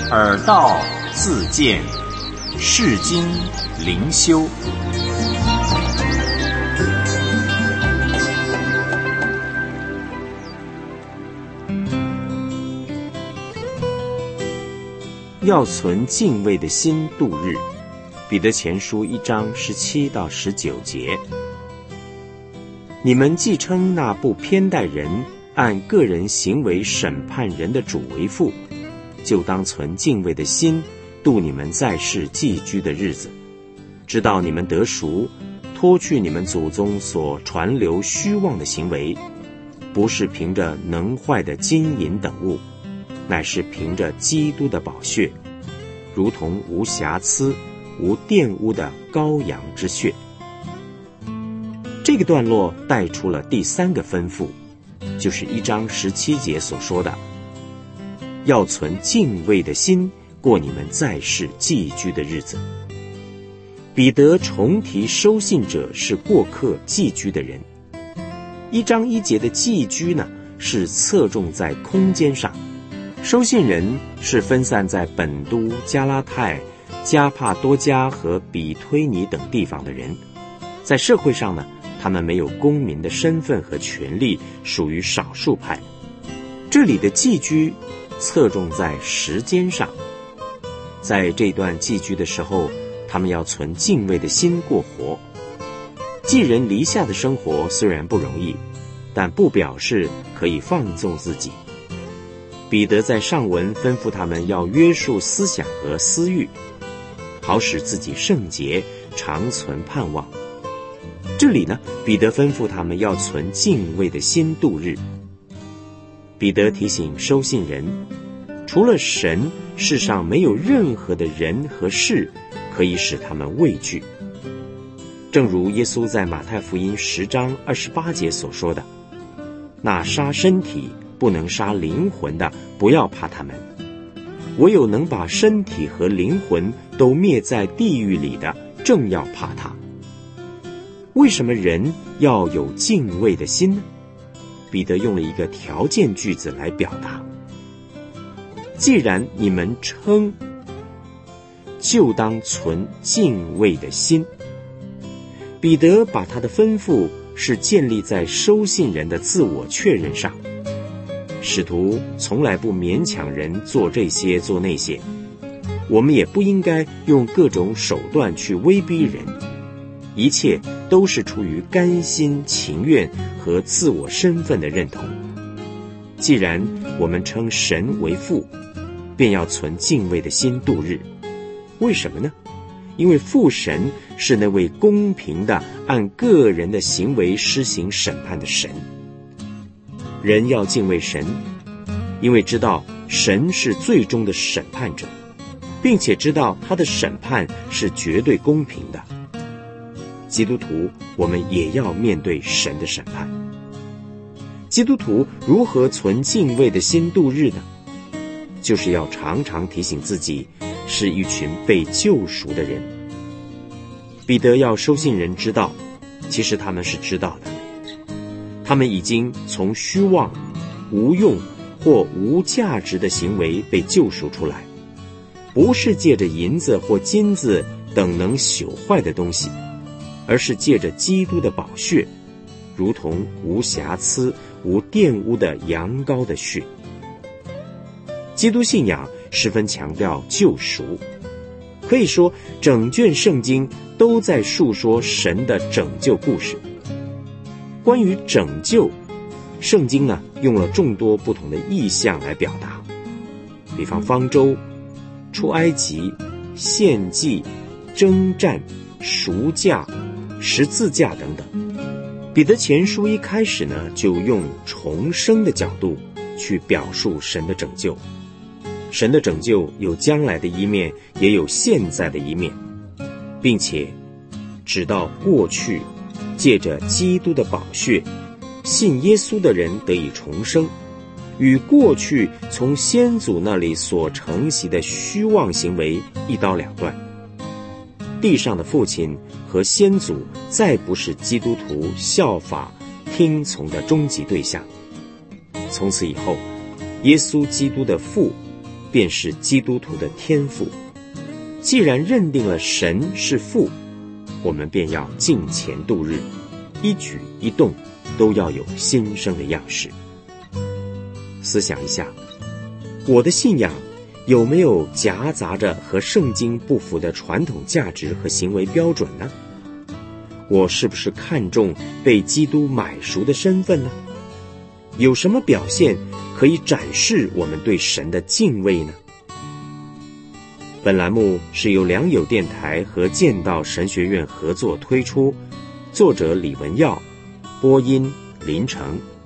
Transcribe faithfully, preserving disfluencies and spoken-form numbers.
耳道自见，世经灵修。 要存敬畏的心度日。彼得前书一章十七到十九节。你们既称那不偏待人，按个人行为审判人的主为父，就当存敬畏的心度你们在世寄居的日子，知道你们得赎，脱去你们祖宗所传流虚妄的行为，不是凭着能坏的金银等物，乃是凭着基督的宝血，如同无瑕疵无玷污的羔羊之血。这个段落带出了第三个吩咐，就是一章十七节所说的，要存敬畏的心过你们在世寄居的日子。彼得重提收信者是过客寄居的人。一章一节的寄居呢，是侧重在空间上，收信人是分散在本都、加拉太、加帕多加和比推尼等地方的人。在社会上呢，他们没有公民的身份和权利，属于少数派。这里的寄居侧重在时间上，在这段寄居的时候，他们要存敬畏的心过活。寄人篱下的生活虽然不容易，但不表示可以放纵自己。彼得在上文吩咐他们要约束思想和私欲，好使自己圣洁，常存盼望。这里呢，彼得吩咐他们要存敬畏的心度日。彼得提醒收信人，除了神，世上没有任何的人和事可以使他们畏惧。正如耶稣在马太福音十章二十八节所说的，那杀身体不能杀灵魂的，不要怕他们，唯有能把身体和灵魂都灭在地狱里的，正要怕他。为什么人要有敬畏的心呢？彼得用了一个条件句子来表达，既然你们称，就当存敬畏的心。彼得把他的吩咐是建立在收信人的自我确认上。使徒从来不勉强人做这些做那些，我们也不应该用各种手段去威逼人，一切都是出于甘心情愿和自我身份的认同。既然我们称神为父，便要存敬畏的心度日。为什么呢？因为父神是那位公平的按个人的行为施行审判的神。人要敬畏神，因为知道神是最终的审判者，并且知道他的审判是绝对公平的。基督徒，我们也要面对神的审判。基督徒如何存敬畏的心度日呢？就是要常常提醒自己是一群被救赎的人。彼得要收信人知道，其实他们是知道的，他们已经从虚妄、无用或无价值的行为被救赎出来，不是借着银子或金子等能朽坏的东西，而是借着基督的宝血，如同无瑕疵、无玷污的羊羔的血。基督信仰十分强调救赎，可以说整卷圣经都在述说神的拯救故事。关于拯救，圣经呢用了众多不同的意象来表达，比方方舟、出埃及、献祭、征战、赎价、十字架等等。彼得前书一开始呢，就用重生的角度去表述神的拯救。神的拯救有将来的一面，也有现在的一面，并且直到过去，借着基督的宝血，信耶稣的人得以重生，与过去从先祖那里所承袭的虚妄行为一刀两断。地上的父亲和先祖再不是基督徒效法听从的终极对象。从此以后，耶稣基督的父便是基督徒的天赋。既然认定了神是父，我们便要敬虔度日，一举一动都要有新生的样式。思想一下，我的信仰有没有夹杂着和圣经不符的传统价值和行为标准呢？我是不是看重被基督买赎的身份呢？有什么表现可以展示我们对神的敬畏呢？本栏目是由良友电台和剑道神学院合作推出，作者李文耀，播音林成。